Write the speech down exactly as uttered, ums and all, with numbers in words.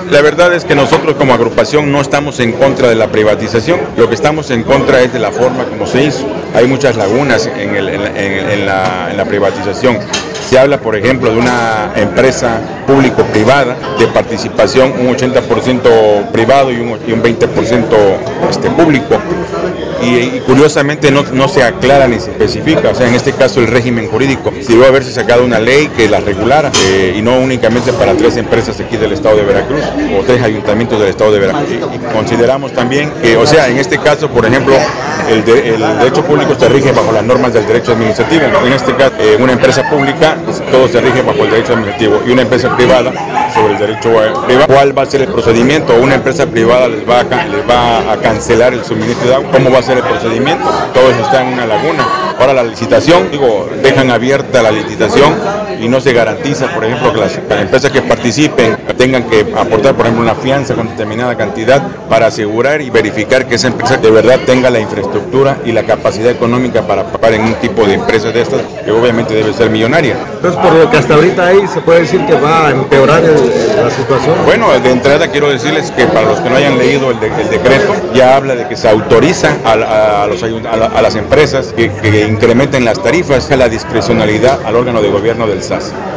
La verdad es que nosotros como agrupación no estamos en contra de la privatización, lo que estamos en contra es de la forma como se hizo. Hay muchas lagunas en, el, en, en, en, la, en la privatización. Se habla, por ejemplo, de una empresa público-privada, de participación un ochenta por ciento privado y un, y un veinte por ciento este, público. Y, y curiosamente no, no se aclara ni se especifica, o sea, en este caso el régimen jurídico. Si debe haberse sacado una ley que la regulara eh, y no únicamente para tres empresas aquí del estado de Veracruz o tres ayuntamientos del estado de Veracruz. Y, y consideramos también que, o sea, en este caso, por ejemplo, el, de, el derecho público se rige bajo las normas del derecho administrativo. En este caso, eh, una empresa pública, todo se rige bajo el derecho administrativo, y una empresa privada sobre el derecho privado. ¿Cuál va a ser el procedimiento? Una empresa privada les va a, les va a cancelar el suministro de agua. ¿Cómo va a ser el procedimiento? Todo eso está en una laguna. Ahora la licitación, digo, dejan abierta la licitación y no se garantiza, por ejemplo, que las, las empresas que participen tengan que aportar, por ejemplo, una fianza con determinada cantidad para asegurar y verificar que esa empresa de verdad tenga la infraestructura y la capacidad económica para pagar en un tipo de empresas de estas, que obviamente debe ser millonaria. Entonces, por lo que hasta ahorita hay, se puede decir que va a empeorar el, la situación. Bueno, de entrada quiero decirles que para los que no hayan leído el, de, el decreto, ya habla de que se autoriza a, a, los, a, la, a las empresas que, que incrementen las tarifas, a la discrecionalidad al órgano de gobierno del S A S.